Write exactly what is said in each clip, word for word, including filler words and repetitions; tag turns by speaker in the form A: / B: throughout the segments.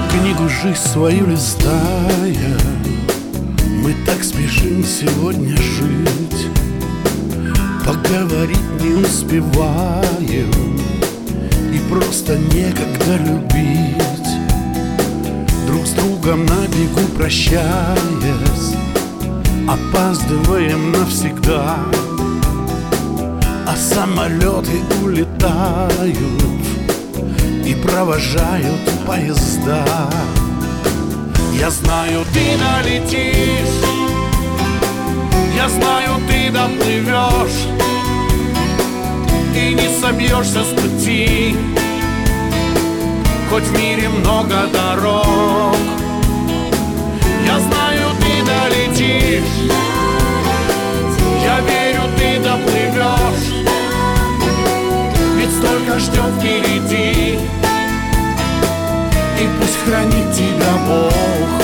A: Книгу жизнь свою листая, мы так спешим сегодня жить, поговорить не успеваем, и просто некогда любить. Друг с другом на бегу прощаясь, опаздываем навсегда, а самолеты улетают и провожают поезда. Я знаю, ты долетишь, я знаю, ты доплывешь и не собьешься с пути, хоть в мире много дорог. Я знаю, ты долетишь, я верю, ты доплывешь, ведь столько ждет впереди, и пусть хранит тебя Бог.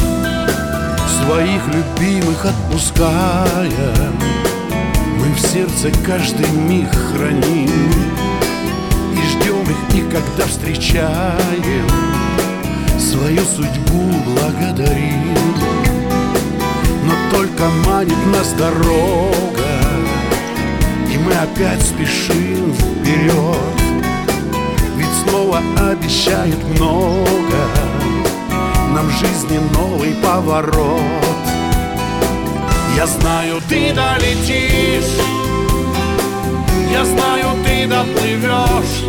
A: Своих любимых отпуская, мы в сердце каждый миг храним и ждем их, и когда встречаем, свою судьбу благодарим. Но только манит нас дорога, и мы опять спешим вперед, ведь снова обещает много нам в жизни новый поворот. Я знаю, ты долетишь, я знаю, ты доплывешь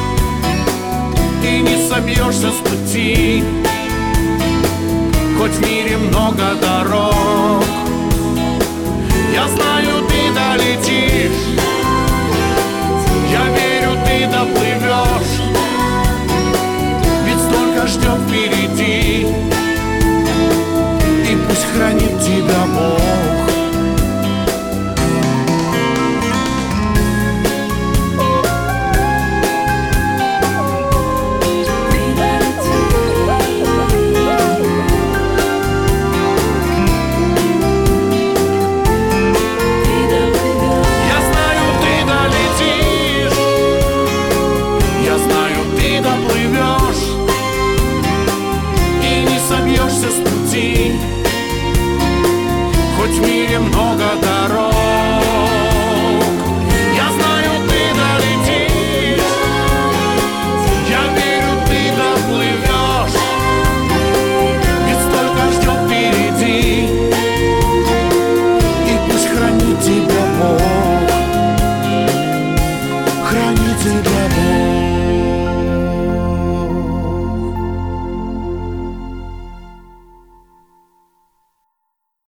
A: и не собьешься с пути, хоть в мире много дорог. Я знаю, ты долетишь, я верю, ты доплывешь,